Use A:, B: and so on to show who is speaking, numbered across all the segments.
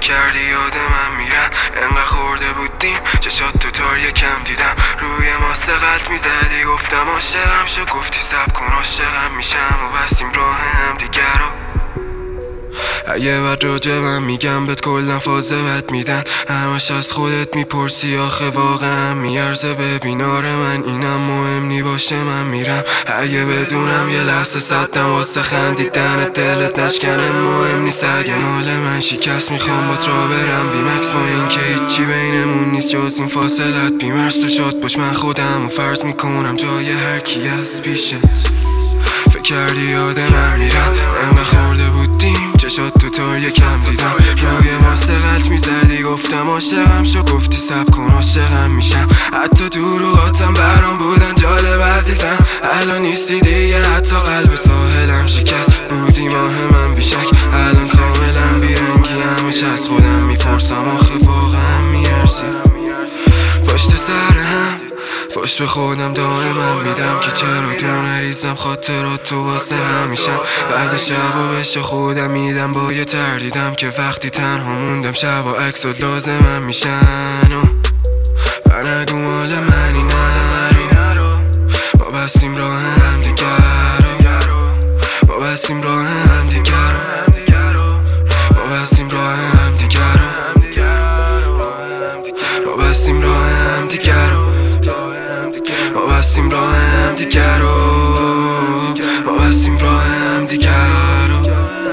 A: کردی یاد من میرن، انقدر خورده بودیم چشات تو تار یکم دیدم، روی ما سقلط میزدی گفتم عاشقم شو، گفتی سب کن عاشقم میشم و بستیم راه هم دیگر رو. اگه بد راجع من میگم بهت کلن فاز بد میدن، همش از خودت میپرسی آخه واقعا میارزه؟ ببین آره من اینم مهم نی باشه من میرم، اگه بدونم یه لحظه صدم واسه خندیدن دلت نشکنه مهم نیست، اگه مال من شکست میخوام با را برم بیمکس، با این که هیچی بینمون نیست جز این فاصلت، بیمرس تو شاد باش من خودم و فرض میکنم جای هر کی از پیشت. فکر کردی یاد من میرم، انقدر خورده بودیم چشات تو تار یکم دیدم، روی ما سقلط میزدی گفتم عاشقم شو، گفتی سب کن عاشقم میشم، حتی دروغاتم برام بودن جالب عزیزم، الان نیستی دیگه حتی قلب ساحلم شکست، بودی ماه من بیشک الان کاملا بیرنگی، همش از خودم میپرسم آخه واقعا میارزی؟ پشت سر هم فاش به خودم دائما میدم که چرا تو نریزم خاطرات تو واسه همیشم، بعد شبا بهش خودم میدم با یه تردیدم که وقتی تنها موندم شبا عکسات لازمم میشن و نگو مال منی نرو، ما بستیم راه هم دیگر رو، ما بستیم راه هم دیگر رو، ما بستیم راه هم دیگر رو، ما بستیم راه هم دیگر رو، ما بستیم راه هم دیگر رو، ما بستیم راه هم دیگر رو،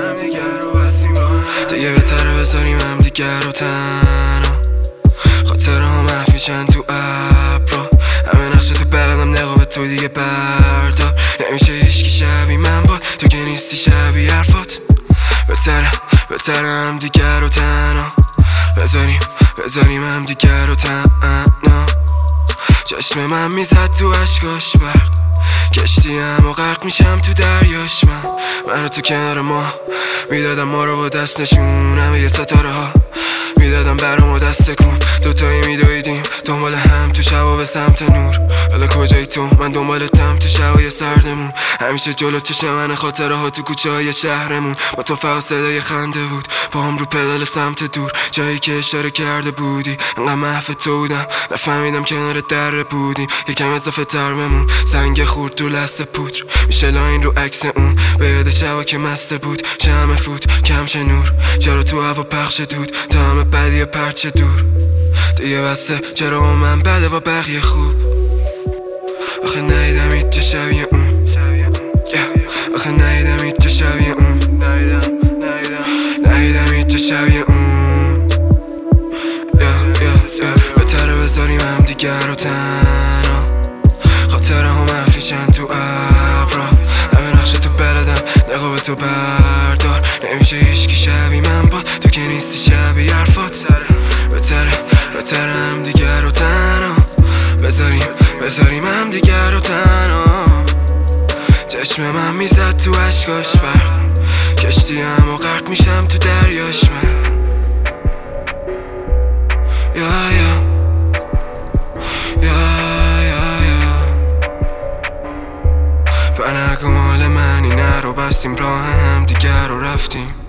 A: دیگه بهتره بذاریم هم دیگر رو تنها، خاطره ها محفیشن تو ابرا، همه نقشه تو بلدم نقاب تو دیگه بردار، نمیشه هیچکی شبیه من با تو که نیستی شبیه حرفات، بهتره هم دیگر رو تنها بذاریم هم دیگر رو تنها، چشم من میزد تو اشکاش برد، کشتیم و غرق میشم تو دریاش، من رو تو کنار ما میدادم، ما رو با دست نشون همه یه ستاره ها میدادم برام و دست کن، دوتایی میدویدیم دنبال هم تو شبا به سمت نور، حالا کجایی تو؟ من دنبالتم تو شبای سردمون، همیشه جلو چشم من خاطره ها تو کوچه های شهرمون، با تو فقط صدای خنده بود با هم رو پدال سمت دور، جایی که اشاره کرده بودی انقدر محو تو بودم نفهمیدم کنار در بودیم، یکم اضافه تر بمون، سنگ خورد تو لسته پودر میشه لاین رو عکس اون، به یاد شبا که مسته بود شمع فوت کمش نور، چرا تو هوا پخش دود تا همه بدی و پرچه دور، دیگه بسته چرا من بده با بقیه خوب، آخه ندیدم هیچ شبیه اون، آخه ندیدم هیچ شبیه اون، ندیدم هیچ شبیه اون، بهتره بذاریم هم دیگر رو تنها، خاطره ها محفیشن تو ابرا، همه نقشه تو بلدم نقاب تو بردار، نمیشه هیچکی شبیه من با تو که نیستی شبیه حرفات، بهتره هم دیگر رو تنها بذاریم هم دیگر رو تنها، چشم من میزد تو اشکاش برد، کشتیم و غرق میشم تو دریاش من، و نگو مال منی نرو، بستیم راه هم دیگر رو رفتیم.